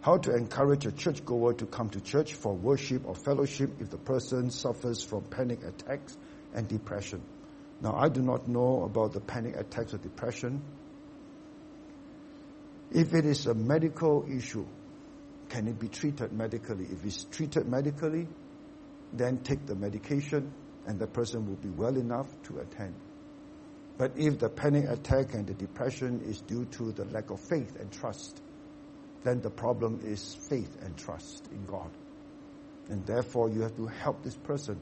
How to encourage a churchgoer to come to church for worship or fellowship if the person suffers from panic attacks and depression. Now, I do not know about the panic attacks or depression. If it is a medical issue, can it be treated medically? If it's treated medically, then take the medication and the person will be well enough to attend. But if the panic attack and the depression is due to the lack of faith and trust, then the problem is faith and trust in God. And therefore, you have to help this person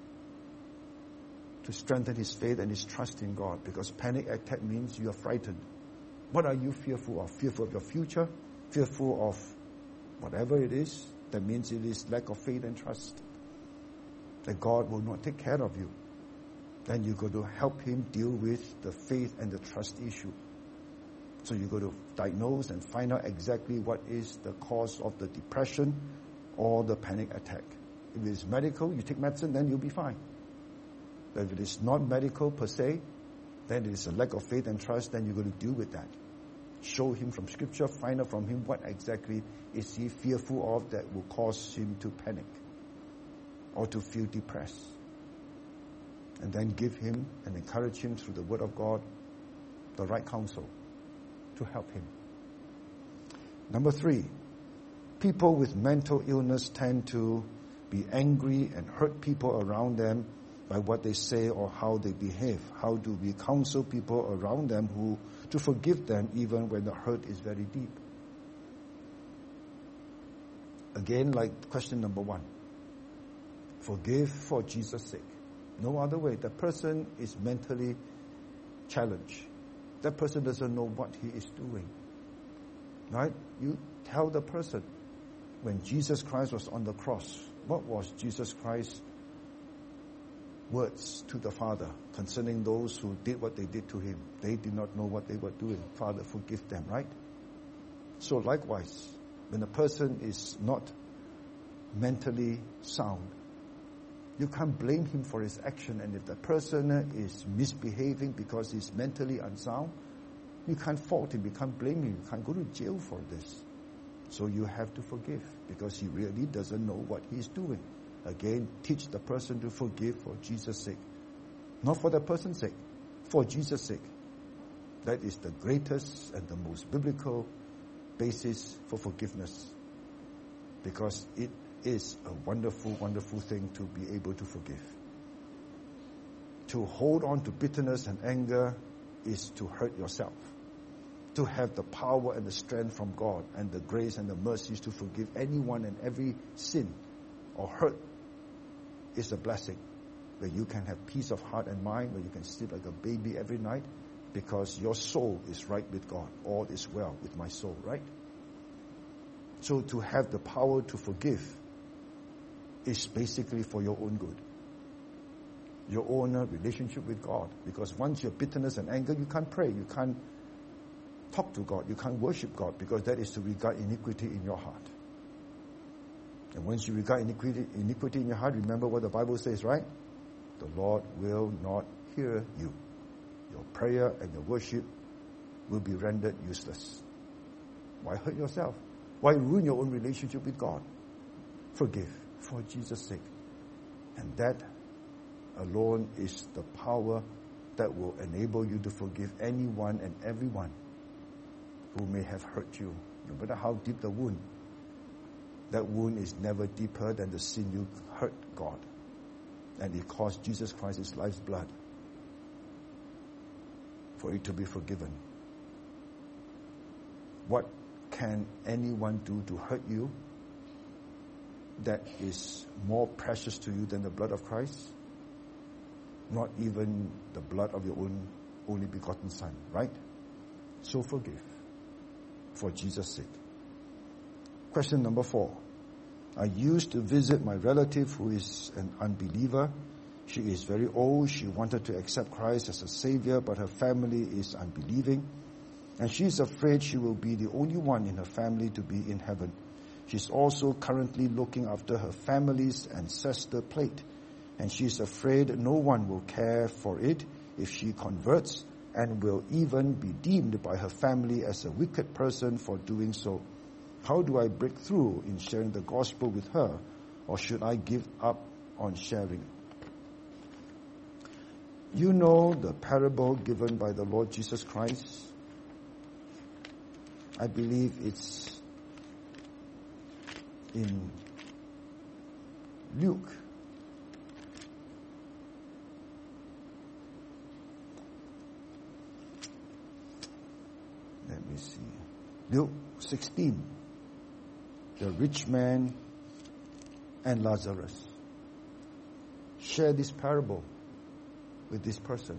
to strengthen his faith and his trust in God, because panic attack means you are frightened. What are you fearful of? Fearful of your future? Fearful of whatever it is? That means it is lack of faith and trust that God will not take care of you. Then you got to help him deal with the faith and the trust issue. So you got to diagnose and find out exactly what is the cause of the depression or the panic attack. If it is medical, you take medicine, then you'll be fine. But if it is not medical per se, then it is a lack of faith and trust, then you're going to deal with that. Show him from Scripture, find out from him what exactly is he fearful of that will cause him to panic or to feel depressed. And then give him and encourage him through the Word of God, the right counsel to help him. Number 3, people with mental illness tend to be angry and hurt people around them by what they say or how they behave. How do we counsel people around them to forgive them even when the hurt is very deep? Again, like question number 1. Forgive for Jesus' sake. No other way. The person is mentally challenged. That person doesn't know what he is doing. Right? You tell the person, when Jesus Christ was on the cross, what was Jesus Christ's words to the Father concerning those who did what they did to him? They did not know what they were doing. Father, forgive them, right? So likewise, when a person is not mentally sound, you can't blame him for his action. And if the person is misbehaving because he's mentally unsound, you can't fault him, you can't blame him, you can't go to jail for this. So you have to forgive, because he really doesn't know what he's doing. Again, teach the person to forgive for Jesus' sake. Not for the person's sake, for Jesus' sake. That is the greatest and the most biblical basis for forgiveness, because it is a wonderful, wonderful thing to be able to forgive. To hold on to bitterness and anger is to hurt yourself. To have the power and the strength from God and the grace and the mercies to forgive anyone and every sin or hurt is a blessing, where you can have peace of heart and mind, where you can sleep like a baby every night, because your soul is right with God. All is well with my soul, right? So to have the power to forgive is basically for your own good, your own relationship with God. Because once you have bitterness and anger, you can't pray, you can't talk to God, you can't worship God, because that is to regard iniquity in your heart. And once you regard iniquity in your heart, remember what the Bible says, right? The Lord will not hear you. Your prayer and your worship will be rendered useless. Why hurt yourself? Why ruin your own relationship with God? Forgive for Jesus' sake. And that alone is the power that will enable you to forgive anyone and everyone who may have hurt you, no matter how deep the wound. That wound is never deeper than the sin you hurt God. And it cost Jesus Christ his life's blood for it to be forgiven. What can anyone do to hurt you that is more precious to you than the blood of Christ? Not even the blood of your own only begotten Son, right? So forgive for Jesus' sake. Question number 4. I used to visit my relative who is an unbeliever. She is very old. She wanted to accept Christ as a Savior, but her family is unbelieving. And she is afraid she will be the only one in her family to be in heaven. She's also currently looking after her family's ancestor plate. And she's afraid no one will care for it if she converts, and will even be deemed by her family as a wicked person for doing so. How do I break through in sharing the gospel with her, or should I give up on sharing? You know the parable given by the Lord Jesus Christ. I believe it's in Luke. Let me see. Luke 16. The rich man and Lazarus. Share this parable with this person.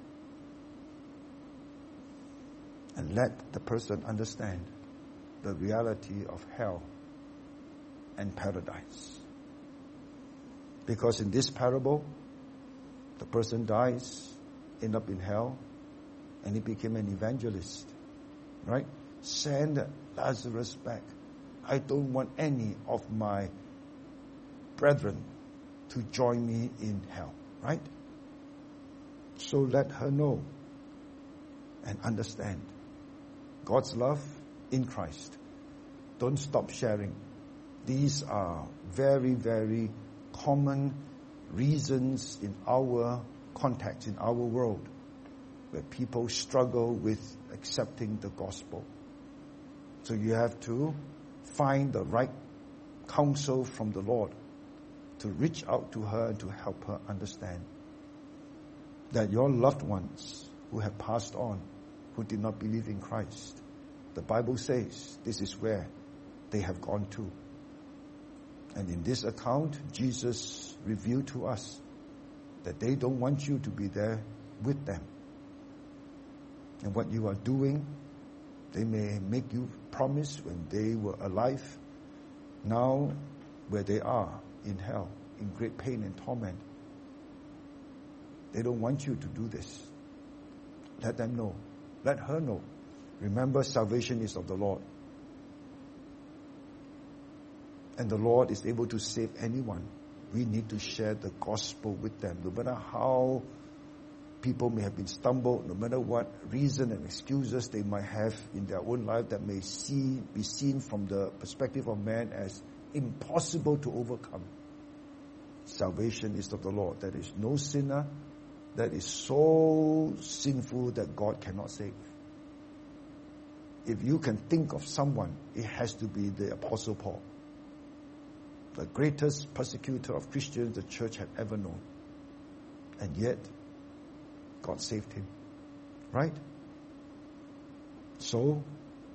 And let the person understand the reality of hell and paradise. Because in this parable, the person dies, end up in hell, and he became an evangelist. Right? Send Lazarus back. I don't want any of my brethren to join me in hell. Right? So let her know and understand God's love in Christ. Don't stop sharing. These are very, very common reasons in our context, in our world, where people struggle with accepting the gospel. So you have to find the right counsel from the Lord to reach out to her and to help her understand that your loved ones who have passed on, who did not believe in Christ, the Bible says this is where they have gone to. And in this account, Jesus revealed to us that they don't want you to be there with them. And what you are doing, they may make you promise when they were alive, now where they are in hell, in great pain and torment. They don't want you to do this. Let them know. Let her know. Remember, salvation is of the Lord. And the Lord is able to save anyone. We need to share the gospel with them. No matter how people may have been stumbled, no matter what reason and excuses they might have in their own life that may be seen from the perspective of man as impossible to overcome. Salvation is of the Lord. There is no sinner that is so sinful that God cannot save. If you can think of someone, it has to be the Apostle Paul, the greatest persecutor of Christians the church had ever known. And yet, God saved him. Right? So,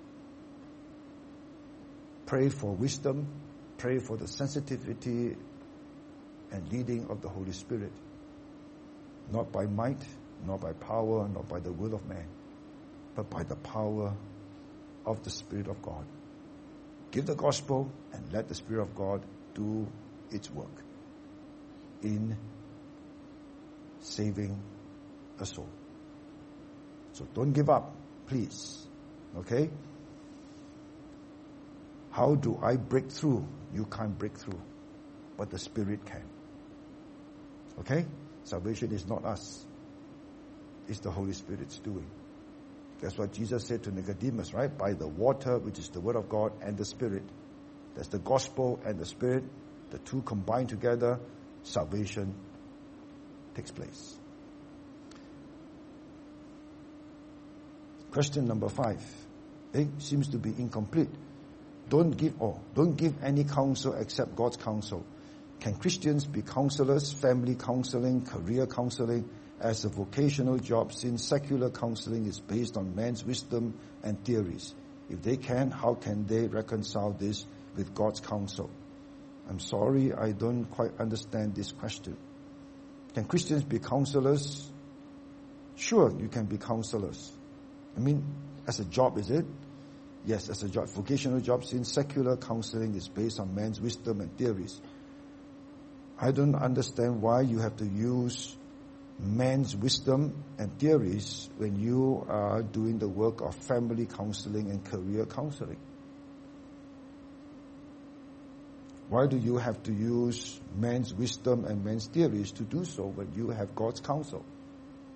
pray for wisdom, pray for the sensitivity and leading of the Holy Spirit. Not by might, not by power, not by the will of man, but by the power of the Spirit of God. Give the gospel and let the Spirit of God do its work in saving a soul. So don't give up, please. Okay? How do I break through? You can't break through, but the Spirit can. Okay? Salvation is not us. It's the Holy Spirit's doing. That's what Jesus said to Nicodemus, right? By the water, which is the Word of God, and the Spirit. That's the gospel and the Spirit. The two combined together, salvation takes place. Question number 5. Seems to be incomplete. Don't give any counsel except God's counsel. Can Christians be counselors, family counseling, career counseling as a vocational job, since secular counseling is based on man's wisdom and theories? If they can, how can they reconcile this with God's counsel? I'm sorry, I don't quite understand this question. Can Christians be counselors? Sure, you can be counselors. I mean, as a job, is it? Yes, as a job, vocational job, since secular counseling is based on man's wisdom and theories. I don't understand why you have to use man's wisdom and theories when you are doing the work of family counseling and career counseling. Why do you have to use man's wisdom and man's theories to do so when you have God's counsel?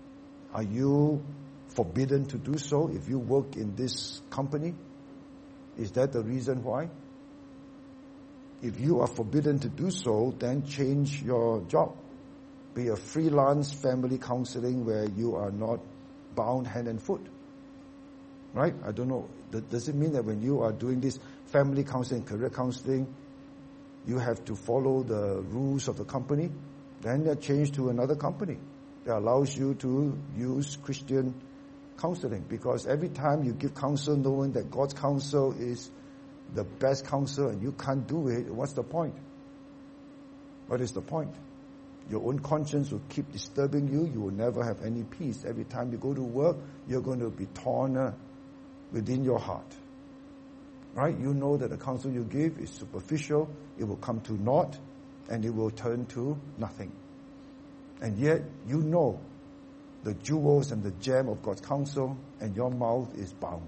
Are you forbidden to do so if you work in this company? Is that the reason why? If you are forbidden to do so, then change your job. Be a freelance family counseling where you are not bound hand and foot. Right? I don't know. Does it mean that when you are doing this family counseling, career counseling, you have to follow the rules of the company? Then you change to another company that allows you to use Christian counseling. Because every time you give counsel knowing that God's counsel is the best counsel and you can't do it, what's the point? What is the point? Your own conscience will keep disturbing you. You will never have any peace. Every time you go to work, you're going to be torn within your heart. Right? You know that the counsel you give is superficial. It will come to naught and it will turn to nothing. And yet you know the jewels and the gem of God's counsel, and your mouth is bound.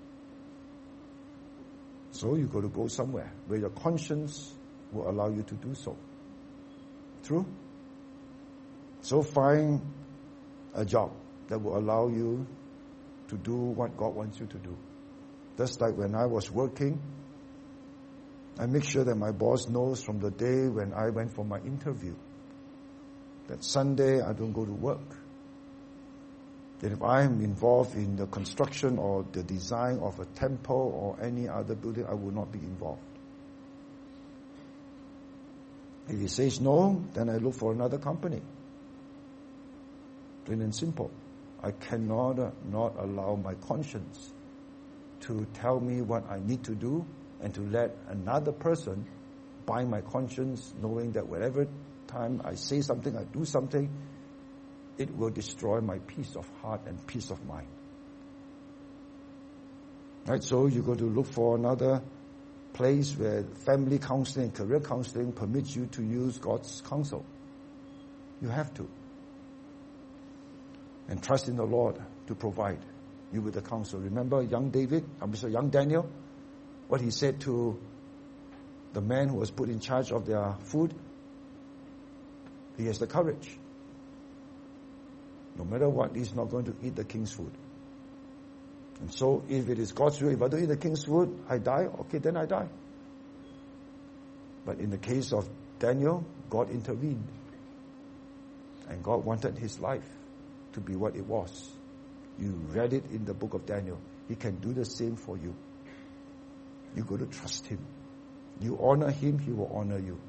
So you got to go somewhere where your conscience will allow you to do so. True? So find a job that will allow you to do what God wants you to do. Just like when I was working, I make sure that my boss knows from the day when I went for my interview that Sunday I don't go to work. That if I am involved in the construction or the design of a temple or any other building, I will not be involved. If he says no, then I look for another company. Plain and simple. I cannot not allow my conscience to tell me what I need to do and to let another person bind my conscience, knowing that whatever time I say something, I do something, it will destroy my peace of heart and peace of mind. Right? So you go to look for another place where family counseling, career counseling permits you to use God's counsel. You have to. And trust in the Lord to provide you with the counsel. Remember young Daniel, what he said to the man who was put in charge of their food? He has the courage. No matter what, he's not going to eat the king's food. And so if it is God's will, if I don't eat the king's food, I die, okay, then I die. But in the case of Daniel, God intervened. And God wanted his life to be what it was. You read it in the book of Daniel. He can do the same for you. You got to trust him. You honor him, he will honor you.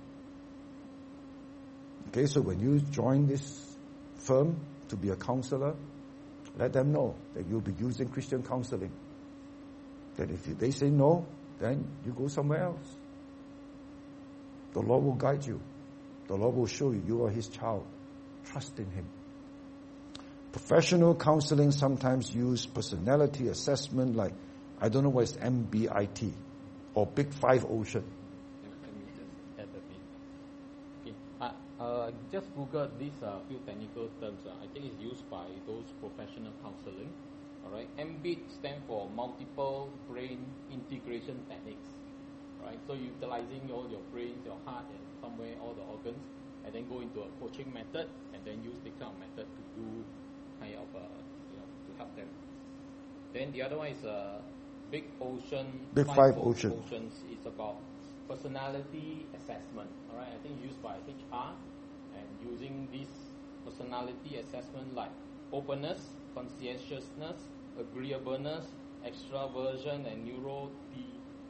Okay, so when you join this firm to be a counselor, let them know that you'll be using Christian counseling. That if they say no, then you go somewhere else. The Lord will guide you. The Lord will show you you are his child. Trust in him. Professional counseling sometimes use personality assessment, like, I don't know what is MBIT or Big Five Ocean. Let me just add a bit. Okay. Just Google these few technical terms. I think it's used by those professional counseling. All right. MBIT stands for multiple brain integration techniques. Right. So utilizing all your brains, your heart, and somewhere all the organs, and then go into a coaching method, and then use the kind of method to do kind of to help them. Then the other one is Big Five Oceans. It's about personality assessment. All right, I think used by HR, and using this personality assessment like openness, conscientiousness, agreeableness, extraversion, and neuroticism.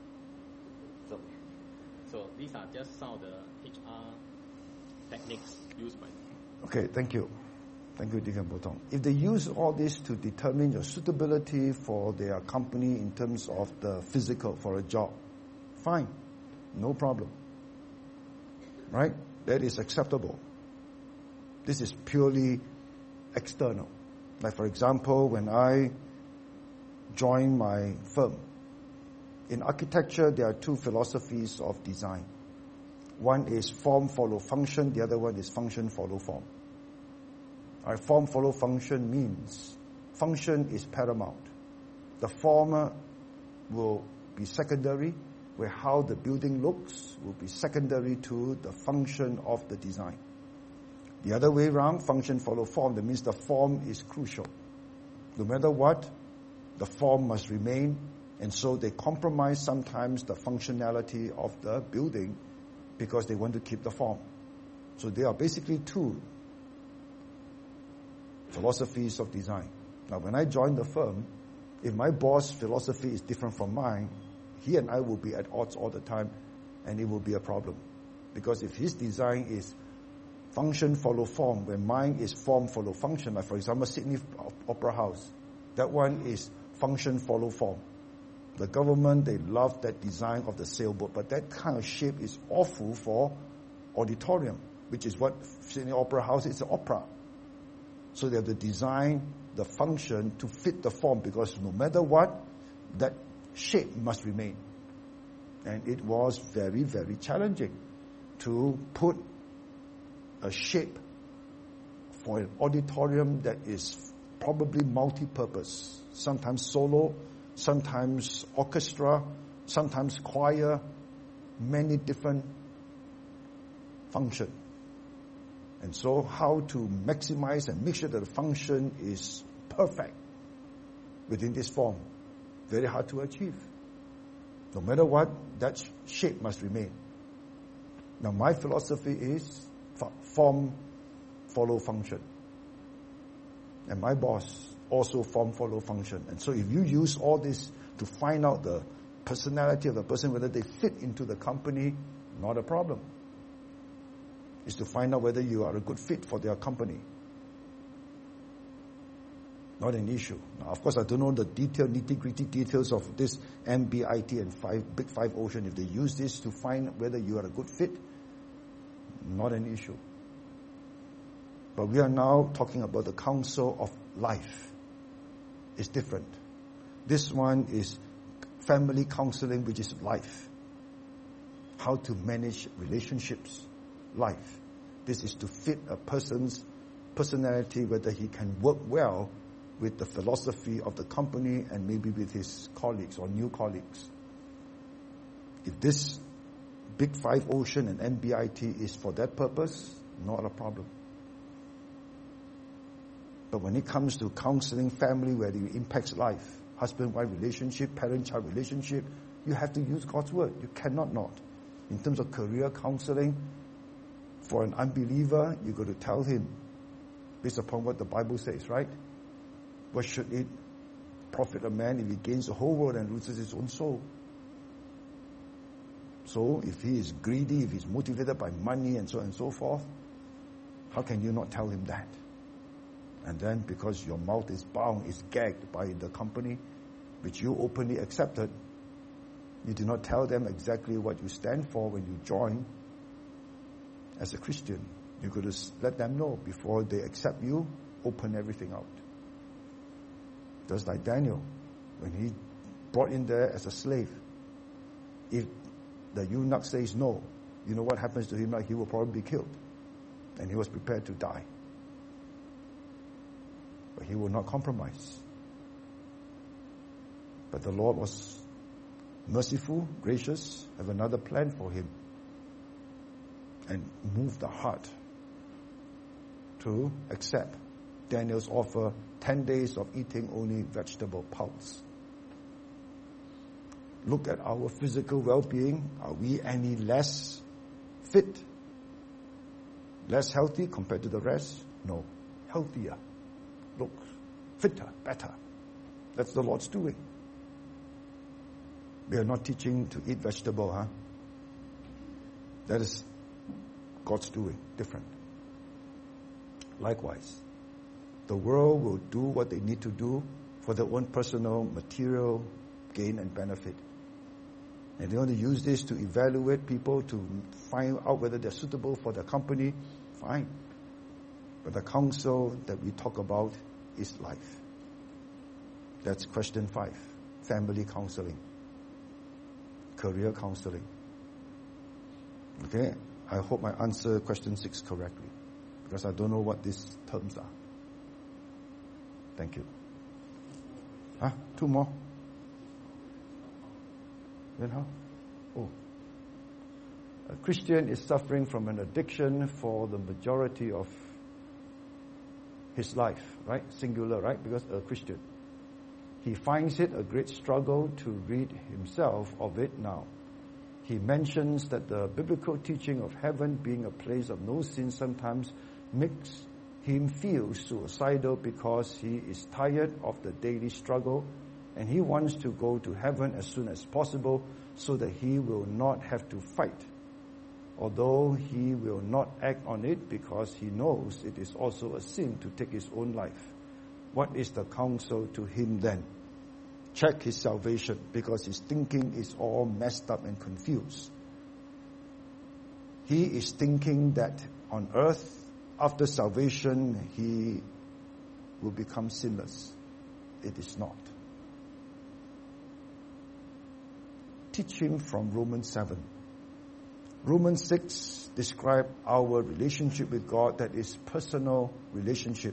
So these are just some of the HR techniques used by them. Okay, thank you. Thank you, Deacon Botong. If they use all this to determine your suitability for their company in terms of the physical for a job, fine. No problem. Right? That is acceptable. This is purely external. Like for example, when I joined my firm, in architecture there are two philosophies of design. One is form follow function, the other one is function follow form. Our form follow function means function is paramount. The form will be secondary, where how the building looks will be secondary to the function of the design. The other way around, function follow form, that means the form is crucial. No matter what, the form must remain And so they compromise sometimes the functionality of the building because they want to keep the form. So there are basically two philosophies of design. Now, when I joined the firm, if my boss' philosophy is different from mine, he and I will be at odds all the time, and it will be a problem. Because if his design is function follow form, when mine is form follow function, like for example, Sydney Opera House, that one is function follow form. The government, they love that design of the sailboat, but that kind of shape is awful for auditorium, which is what Sydney Opera House is, an opera. So they have to design the function to fit the form, because no matter what, that shape must remain. And it was very, very challenging to put a shape for an auditorium that is probably multi-purpose, sometimes solo, sometimes orchestra, sometimes choir, many different functions. And so how to maximize and make sure that the function is perfect within this form, very hard to achieve. No matter what, that shape must remain. Now my philosophy is form follow function. And my boss also form follow function. And so if you use all this to find out the personality of the person, whether they fit into the company, not a problem. It's to find out whether you are a good fit for their company. Not an issue. Now, of course, I don't know the nitty-gritty details of this MBIT and Big Five Ocean. If they use this to find whether you are a good fit, not an issue. But we are now talking about the counsel of life. It's different. This one is family counseling, which is life. How to manage relationships, life. This is to fit a person's personality, whether he can work well with the philosophy of the company and maybe with his colleagues or new colleagues. If this Big Five Ocean and MBIT is for that purpose, not a problem. But when it comes to counseling family, where it impacts life, husband-wife relationship, parent-child relationship, you have to use God's word. You cannot not. In terms of career counseling, for an unbeliever, you got to tell him, based upon what the Bible says, right? What should it profit a man if he gains the whole world and loses his own soul? So if he is greedy, if he's motivated by money and so on and so forth, how can you not tell him that? And then because your mouth is bound, is gagged by the company, which you openly accepted, you do not tell them exactly what you stand for when you join as a Christian. You got to let them know before they accept you, open everything out. Just like Daniel, when he brought in there as a slave. If the eunuch says no, you know what happens to him? Like, he will probably be killed. And he was prepared to die. But he will not compromise. But the Lord was merciful, gracious, have another plan for him. And moved the heart to accept Daniel's offer, 10 days of eating only vegetable pulse. Look at our physical well-being. Are we any less fit? Less healthy compared to the rest? No. Healthier. Look, fitter, better. That's the Lord's doing. We are not teaching to eat vegetable, huh? That is God's doing, different. Likewise, the world will do what they need to do for their own personal material gain and benefit. And they want to use this to evaluate people, to find out whether they're suitable for their company. Fine. But the counsel that we talk about is life. That's question 5. Family counseling. Career counseling. Okay? I hope I answer question 6 correctly, because I don't know what these terms are. Thank you. 2 more? Then how? Oh. A Christian is suffering from an addiction for the majority of his life, right? Singular, right? Because a Christian. He finds it a great struggle to rid himself of it now. He mentions that the biblical teaching of heaven being a place of no sin sometimes makes him feel suicidal because he is tired of the daily struggle and he wants to go to heaven as soon as possible so that he will not have to fight. Although he will not act on it because he knows it is also a sin to take his own life. What is the counsel to him then? Check his salvation because his thinking is all messed up and confused. He is thinking that on earth, after salvation, he will become sinless. It is not. Teach him from Romans 7. Romans 6 describes our relationship with God, that is personal relationship.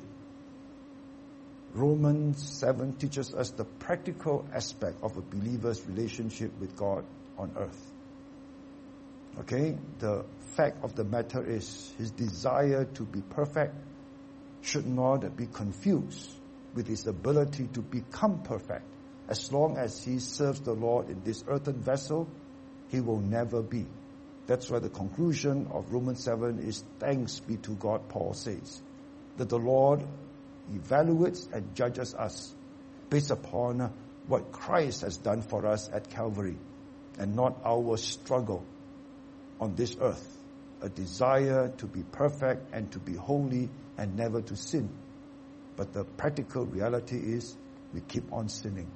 Romans 7 teaches us the practical aspect of a believer's relationship with God on earth. Okay? The fact of the matter is his desire to be perfect should not be confused with his ability to become perfect. As long as he serves the Lord in this earthen vessel, he will never be. That's why the conclusion of Romans 7 is thanks be to God, Paul says, that the Lord evaluates and judges us based upon what Christ has done for us at Calvary and not our struggle on this earth. A desire to be perfect and to be holy and never to sin. But the practical reality is we keep on sinning.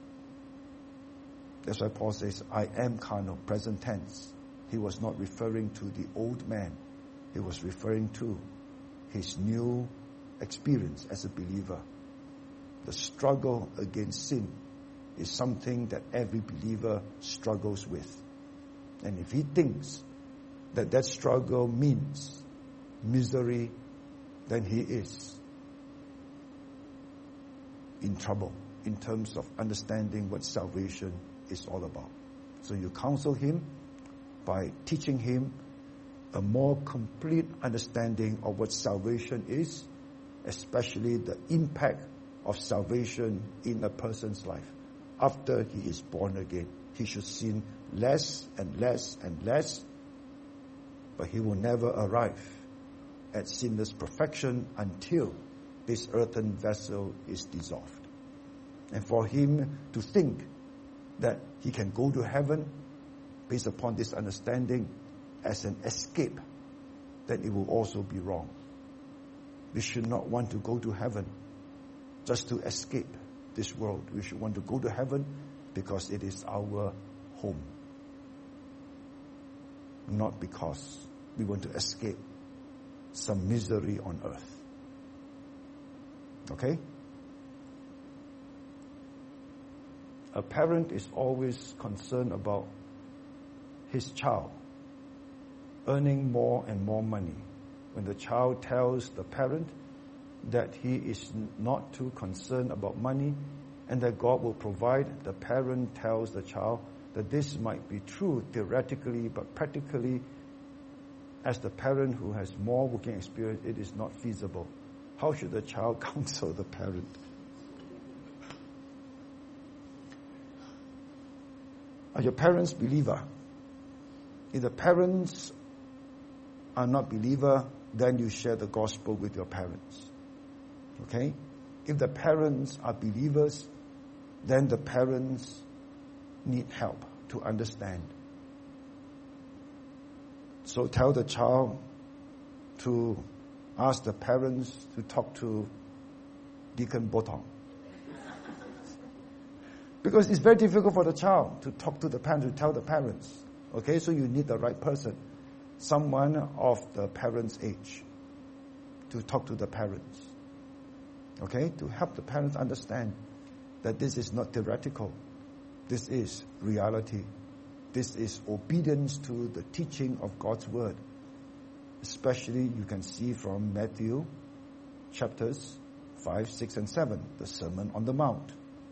That's why Paul says, I am carnal, present tense. He was not referring to the old man. He was referring to his new experience as a believer. The struggle against sin is something that every believer struggles with. And if he thinks that that struggle means misery, then he is in trouble in terms of understanding what salvation is all about. So you counsel him by teaching him a more complete understanding of what salvation is, especially the impact of salvation in a person's life. After he is born again, he should sin less and less and less, but he will never arrive at sinless perfection until this earthen vessel is dissolved. And for him to think that he can go to heaven based upon this understanding as an escape, then it will also be wrong. We should not want to go to heaven just to escape this world. We should want to go to heaven because it is our home, not because we want to escape some misery on earth. Okay? A parent is always concerned about his child earning more and more money. When the child tells the parent that he is not too concerned about money and that God will provide, the parent tells the child that this might be true theoretically, but practically, as the parent who has more working experience, it is not feasible. How should the child counsel the parent? Are your parents believer? If the parents are not believer, then you share the gospel with your parents. Okay? If the parents are believers, then the parents need help to understand. So tell the child to ask the parents to talk to Deacon Botong. Because it's very difficult for the child to talk to the parents, to tell the parents. Okay, so you need the right person. Someone of the parents' age to talk to the parents. Okay, to help the parents understand that this is not theoretical. This is reality. This is obedience to the teaching of God's word. Especially you can see from Matthew chapters 5, 6, and 7, the Sermon on the Mount.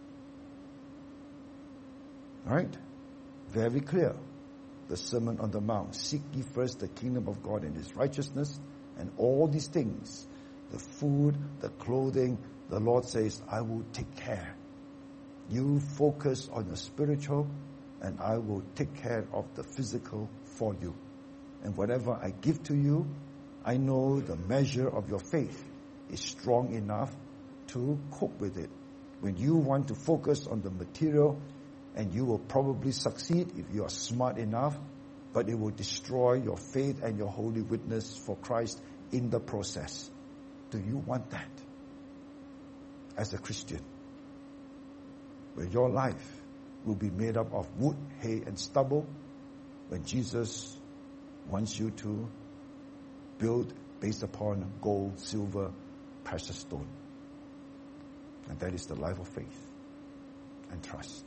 Right? Very clear. The Sermon on the Mount. Seek ye first the kingdom of God and his righteousness, and all these things, the food, the clothing, the Lord says, I will take care You focus on the spiritual, and I will take care of the physical for you. And whatever I give to you, I know the measure of your faith is strong enough to cope with it. When you want to focus on the material, and you will probably succeed if you are smart enough, but it will destroy your faith and your holy witness for Christ in the process. Do you want that as a Christian? Where your life will be made up of wood, hay, and stubble, when Jesus wants you to build based upon gold, silver, precious stone. And that is the life of faith and trust.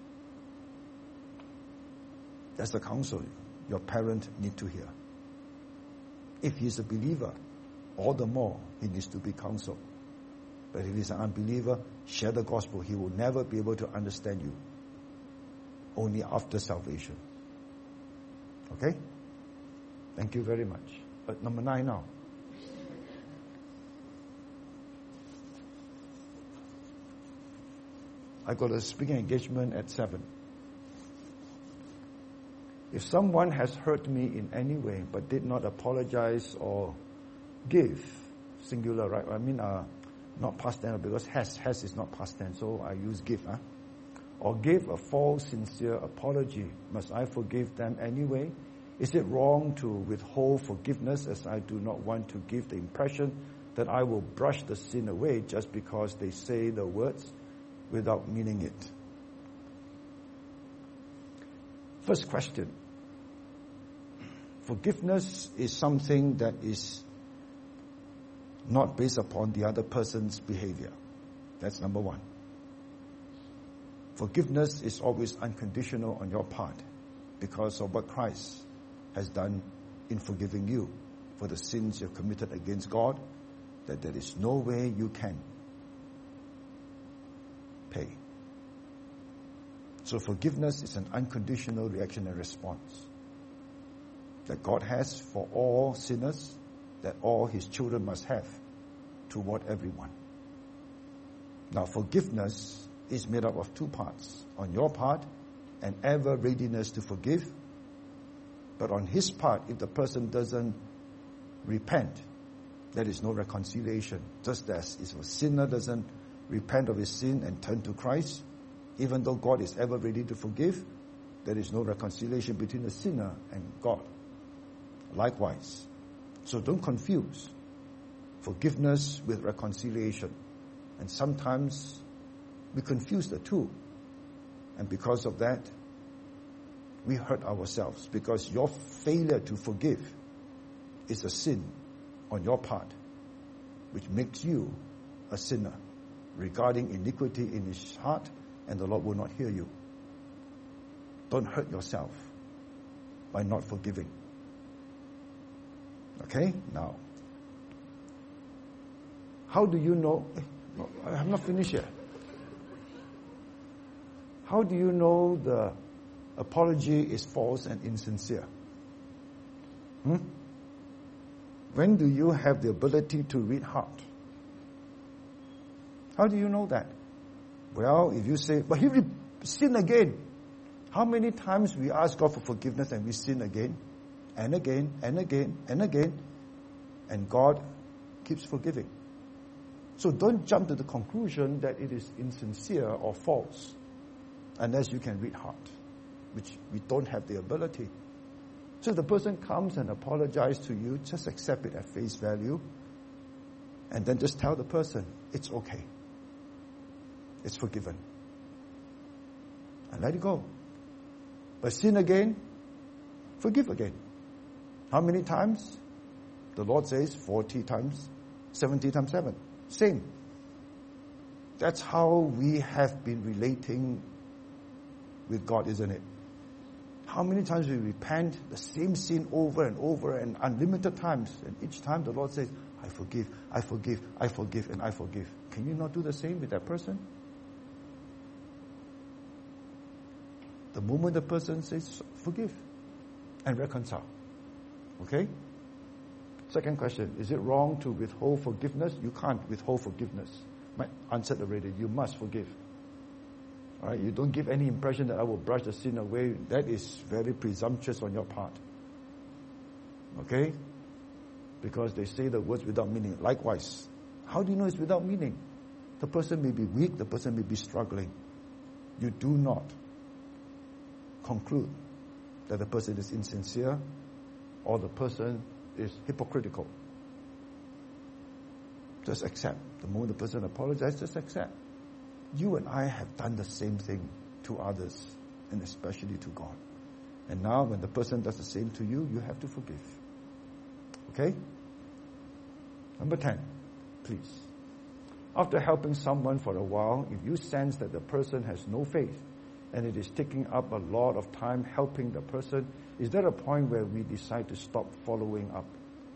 That's the counsel your parent need to hear. If he's a believer, all the more he needs to be counseled. But if he's an unbeliever, share the gospel. He will never be able to understand you. Only after salvation. Okay? Thank you very much. But number 9 now. I got a speaking engagement at 7. If someone has hurt me in any way but did not apologize or give, singular, right? I mean, not past tense, because has is not past tense, so I use give. Or gave a false, sincere apology, must I forgive them anyway? Is it wrong to withhold forgiveness, as I do not want to give the impression that I will brush the sin away just because they say the words without meaning it? First question. Forgiveness is something that is not based upon the other person's behavior. That's number 1. Forgiveness is always unconditional on your part because of what Christ has done in forgiving you for the sins you've committed against God, that there is no way you can pay. So forgiveness is an unconditional reaction and response that God has for all sinners, that all His children must have toward everyone. Now, forgiveness is made up of 2 parts. On your part, an ever readiness to forgive. But on his part, if the person doesn't repent, there is no reconciliation. Just as if a sinner doesn't repent of his sin and turn to Christ, even though God is ever ready to forgive, there is no reconciliation between the sinner and God. Likewise. So don't confuse forgiveness with reconciliation. And sometimes we confuse the two. And because of that, we hurt ourselves. Because your failure to forgive is a sin on your part, which makes you a sinner regarding iniquity in his heart, and the Lord will not hear you. Don't hurt yourself by not forgiving. Okay? Now, how do you know? No, I have not finished yet. How do you know the apology is false and insincere? When do you have the ability to read heart? How do you know that? Well, if you say, but he sinned again. How many times we ask God for forgiveness and we sin again and again and again and again, and God keeps forgiving. So don't jump to the conclusion that it is insincere or false unless you can read heart, which we don't have the ability. So if the person comes and apologizes to you, just accept it at face value, and then just tell the person, it's okay. It's forgiven. And let it go. But sin again, forgive again. How many times? The Lord says 40 times, 70 times 7. Same. That's how we have been relating with God, isn't it? How many times we repent the same sin over and over and unlimited times, and each time the Lord says, I forgive, I forgive, I forgive, and I forgive. Can you not do the same with that person? The moment the person says forgive and reconcile. Okay? Second question, is it wrong to withhold forgiveness? You can't withhold forgiveness. I answered already, you must forgive. All right? You don't give any impression that I will brush the sin away. That is very presumptuous on your part. Okay? Because they say the words without meaning. Likewise, how do you know it's without meaning? The person may be weak, the person may be struggling. You do not conclude that the person is insincere or the person is hypocritical. Just accept. The moment the person apologizes, just accept. You and I have done the same thing to others, and especially to God. And now when the person does the same to you, you have to forgive. Okay? Number 10, please. After helping someone for a while, if you sense that the person has no faith and it is taking up a lot of time helping the person, is there a point where we decide to stop following up?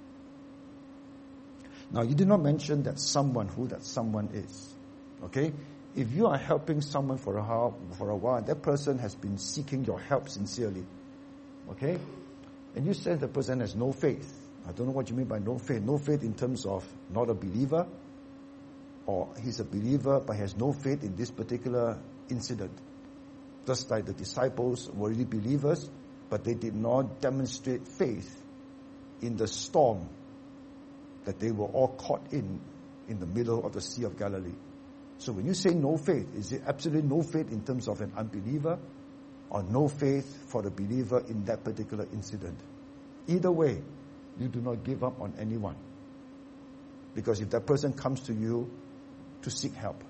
Now, you did not mention that someone, who that someone is. Okay? If you are helping someone for a while, that person has been seeking your help sincerely. Okay? And you sense the person has no faith. I don't know what you mean by no faith. No faith in terms of not a believer, or he's a believer but has no faith in this particular incident. Just like the disciples were really believers, but they did not demonstrate faith in the storm that they were all caught in the middle of the Sea of Galilee. So when you say no faith, is it absolutely no faith in terms of an unbeliever, or no faith for the believer in that particular incident? Either way, you do not give up on anyone. Because if that person comes to you to seek help,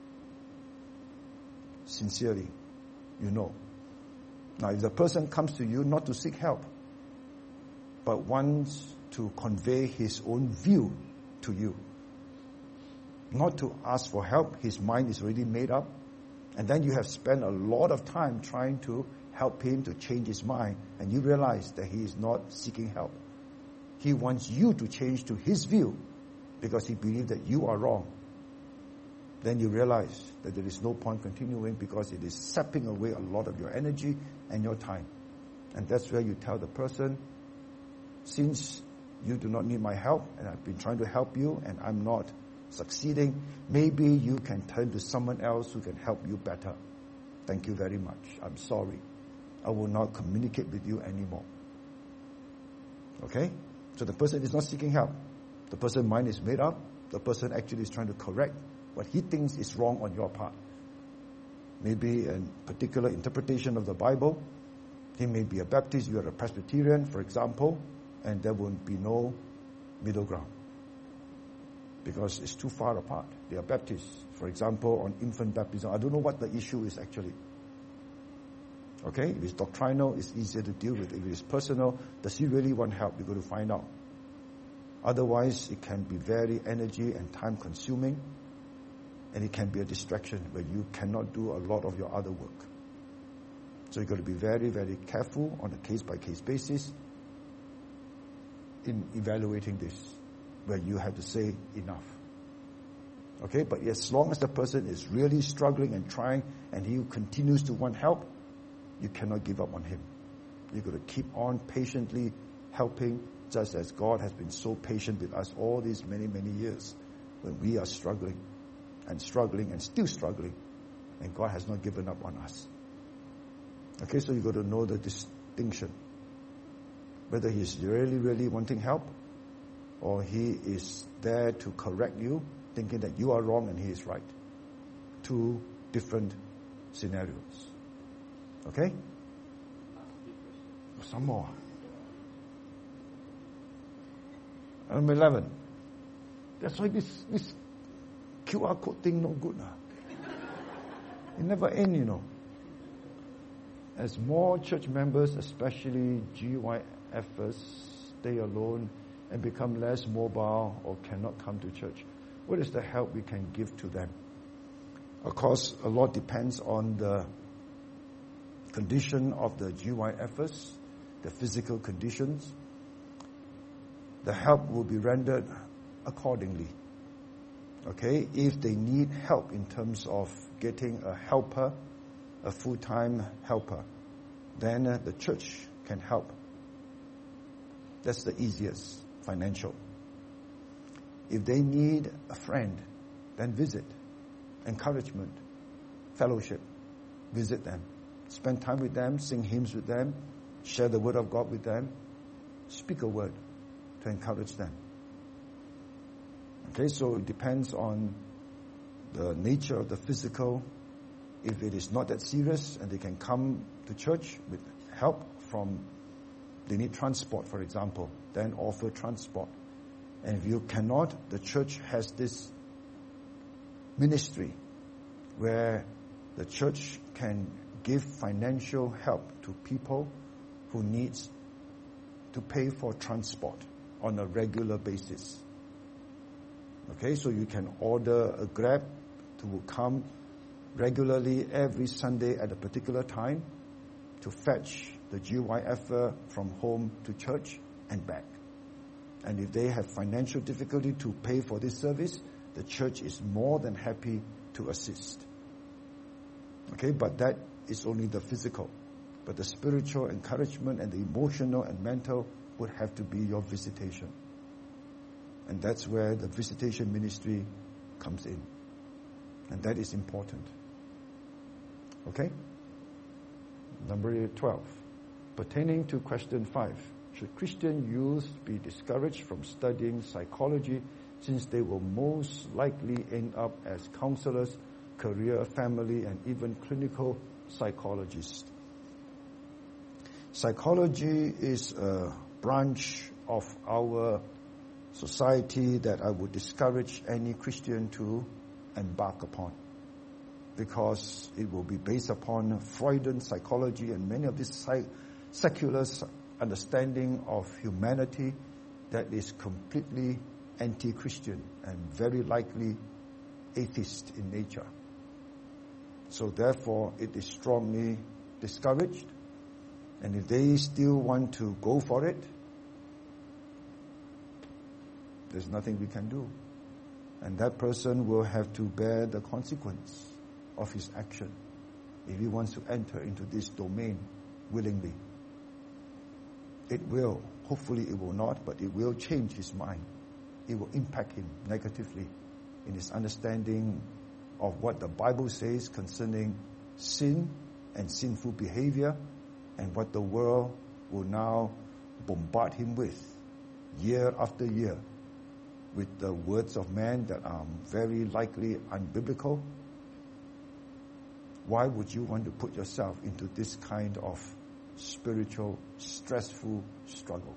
sincerely, you know. Now, if the person comes to you not to seek help, but wants to convey his own view to you, not to ask for help, his mind is already made up, and then you have spent a lot of time trying to help him to change his mind, and you realize that he is not seeking help. He wants you to change to his view because he believes that you are wrong. Then you realize that there is no point continuing because it is sapping away a lot of your energy and your time. And that's where you tell the person, since you do not need my help and I've been trying to help you and I'm not succeeding, maybe you can turn to someone else who can help you better. Thank you very much. I'm sorry. I will not communicate with you anymore. Okay? So the person is not seeking help. The person's mind is made up. The person actually is trying to correct what he thinks is wrong on your part. Maybe a particular interpretation of the Bible. He may be a Baptist, you are a Presbyterian, for example, and there will be no middle ground. Because it's too far apart. They are Baptists, for example, on infant baptism. I don't know what the issue is actually. Okay? If it's doctrinal, it's easier to deal with. If it is personal, does he really want help? You're going to find out. Otherwise, it can be very energy and time consuming, and it can be a distraction where you cannot do a lot of your other work. So you've got to be very, very careful on a case-by-case basis in evaluating this, where you have to say enough. Okay? But as long as the person is really struggling and trying, and he continues to want help, you cannot give up on him. You've got to keep on patiently helping, just as God has been so patient with us all these many, many years when we are struggling and still struggling, and God has not given up on us. Okay, so you've got to know the distinction. Whether he's really, really wanting help, or he is there to correct you, thinking that you are wrong and he is right. Two different scenarios. Okay? Some more. Number 11. That's why this QR code thing no good. It never ends, you know. As more church members, especially GYFers, stay alone and become less mobile or cannot come to church, what is the help we can give to them? Of course, a lot depends on the condition of the GYFers, the physical conditions. The help will be rendered accordingly. Okay? If they need help in terms of getting a helper, a full-time helper, then the church can help. That's the easiest, financial. If they need a friend, then visit, encouragement, fellowship. Visit them. Spend time with them, sing hymns with them, share the word of God with them, speak a word to encourage them. Okay, so it depends on the nature of the physical. If it is not that serious and they can come to church with help from, they need transport, for example, then offer transport. And if you cannot, the church has this ministry where the church can give financial help to people who needs to pay for transport on a regular basis. Okay, so you can order a Grab to come regularly every Sunday at a particular time to fetch the GYF from home to church and back. And if they have financial difficulty to pay for this service, the church is more than happy to assist. Okay, but that is only the physical. But the spiritual encouragement and the emotional and mental would have to be your visitation. And that's where the visitation ministry comes in. And that is important. Okay? Number 12. Pertaining to question 5. Should Christian youth be discouraged from studying psychology since they will most likely end up as counselors, career, family, and even clinical psychologists? Psychology is a branch of our society that I would discourage any Christian to embark upon, because it will be based upon Freudian psychology and many of these secular understanding of humanity that is completely anti-Christian and very likely atheist in nature. So therefore, it is strongly discouraged. And if they still want to go for it, there's nothing we can do. And that person will have to bear the consequence of his action if he wants to enter into this domain willingly. It will, hopefully it will not, but it will change his mind. It will impact him negatively in his understanding of what the Bible says concerning sin and sinful behavior, and what the world will now bombard him with year after year, with the words of man that are very likely unbiblical. Why would you want to put yourself into this kind of spiritual, stressful struggle?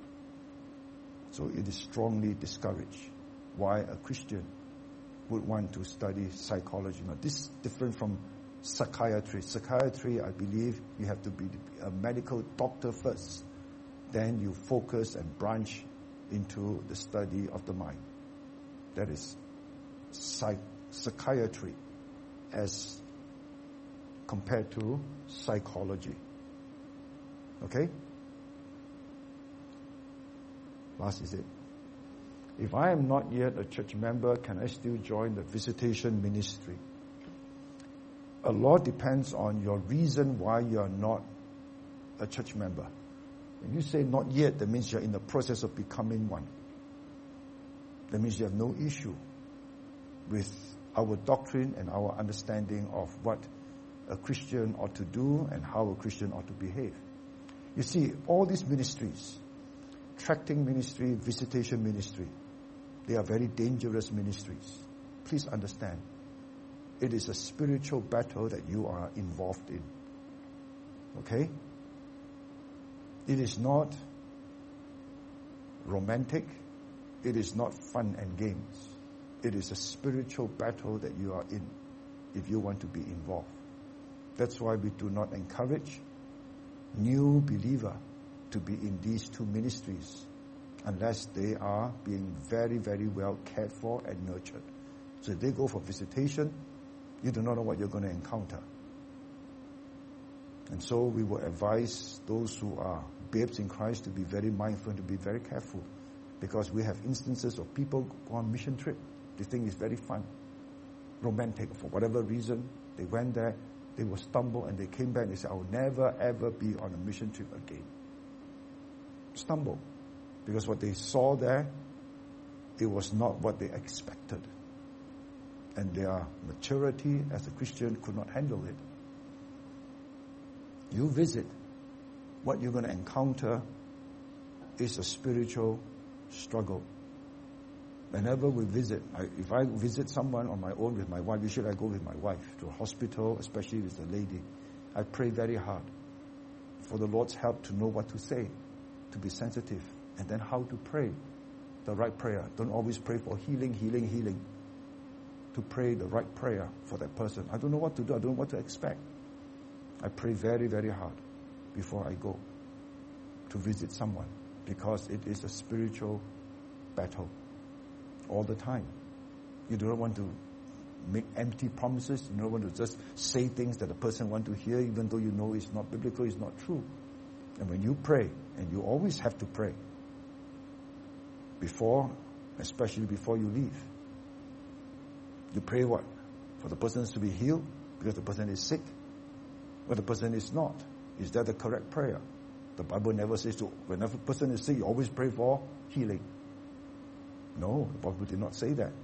So it is strongly discouraged why a Christian would want to study psychology. Now, this is different from psychiatry. Psychiatry, I believe, you have to be a medical doctor first. Then you focus and branch into the study of the mind. That is psychiatry as compared to psychology. Okay? Last is it. If I am not yet a church member, can I still join the visitation ministry? A lot depends on your reason why you are not a church member. When you say not yet, that means you're in the process of becoming one. That means you have no issue with our doctrine and our understanding of what a Christian ought to do and how a Christian ought to behave. You see, all these ministries, tracting ministry, visitation ministry, they are very dangerous ministries. Please understand. It is a spiritual battle that you are involved in. Okay? It is not romantic. It is not fun and games. It is a spiritual battle that you are in if you want to be involved. That's why we do not encourage new believer to be in these two ministries unless they are being very, very well cared for and nurtured. So if they go for visitation, you do not know what you're going to encounter. And so we will advise those who are babes in Christ to be very mindful and to be very careful, because we have instances of people go on mission trip. They think it's very fun, romantic. For whatever reason, they went there, they will stumble, and they came back and they said, I will never ever be on a mission trip again. Stumble. Because what they saw there, it was not what they expected. And their maturity as a Christian could not handle it. You visit, what you're going to encounter is a spiritual struggle. Whenever we visit, if I visit someone on my own with my wife, usually I go with my wife to a hospital, especially with a lady. I pray very hard for the Lord's help to know what to say, to be sensitive, and then how to pray the right prayer. Don't always pray for healing. To pray the right prayer for that person. I don't know what to do. I don't know what to expect. I pray very, very hard before I go to visit someone, because it is a spiritual battle all the time. You don't want to make empty promises. You don't want to just say things that the person wants to hear, even though you know it's not biblical, it's not true. And when you pray, and you always have to pray before, especially before you leave. You pray what? For the person to be healed because the person is sick? Or the person is not? Is that the correct prayer? The Bible never says to, whenever a person is sick, you always pray for healing. No, the Bible did not say that.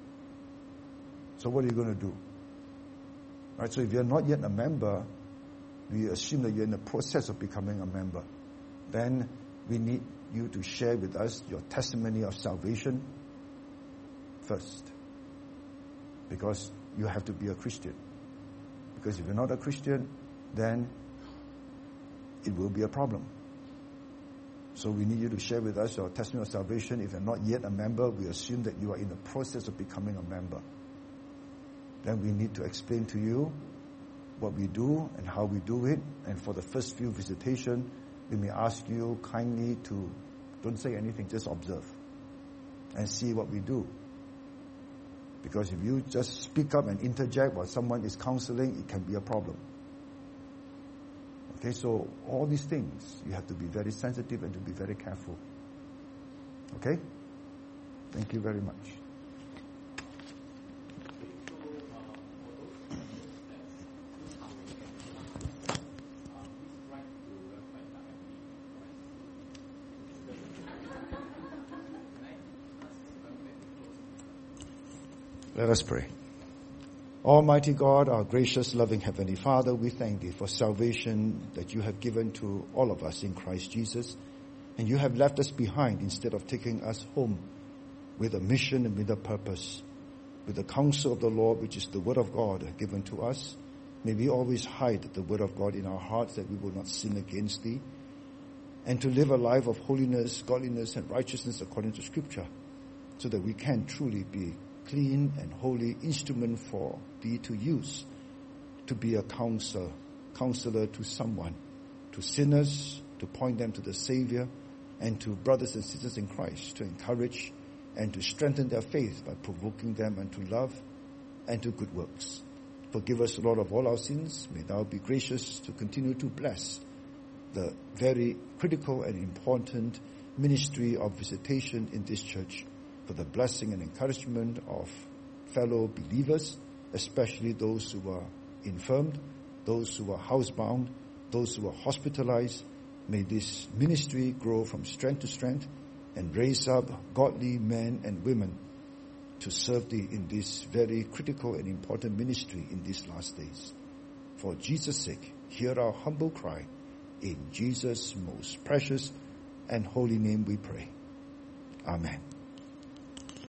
So what are you going to do? Right, so if you're not yet a member, we assume that you're in the process of becoming a member. Then we need you to share with us your testimony of salvation first. Because you have to be a Christian. Because if you're not a Christian, then it will be a problem. So we need you to share with us your testimony of salvation. If you're not yet a member, we assume that you are in the process of becoming a member. Then we need to explain to you what we do and how we do it. And for the first few visitation, we may ask you kindly to don't say anything, just observe and see what we do. Because if you just speak up and interject while someone is counseling, it can be a problem. Okay, so all these things, you have to be very sensitive and to be very careful. Okay? Thank you very much. Let us pray. Almighty God, our gracious, loving Heavenly Father, we thank Thee for salvation that You have given to all of us in Christ Jesus. And You have left us behind instead of taking us home with a mission and with a purpose. With the counsel of the Lord, which is the Word of God given to us, may we always hide the Word of God in our hearts that we will not sin against Thee. And to live a life of holiness, godliness, and righteousness according to Scripture, so that we can truly be clean and holy instrument for Thee to use, to be a counselor to someone, to sinners, to point them to the Savior, and to brothers and sisters in Christ, to encourage and to strengthen their faith by provoking them unto love and to good works. Forgive us, Lord, of all our sins. May Thou be gracious to continue to bless the very critical and important ministry of visitation in this church, for the blessing and encouragement of fellow believers, especially those who are infirmed, those who are housebound, those who are hospitalized. May this ministry grow from strength to strength and raise up godly men and women to serve Thee in this very critical and important ministry in these last days. For Jesus' sake, hear our humble cry. In Jesus' most precious and holy name we pray. Amen.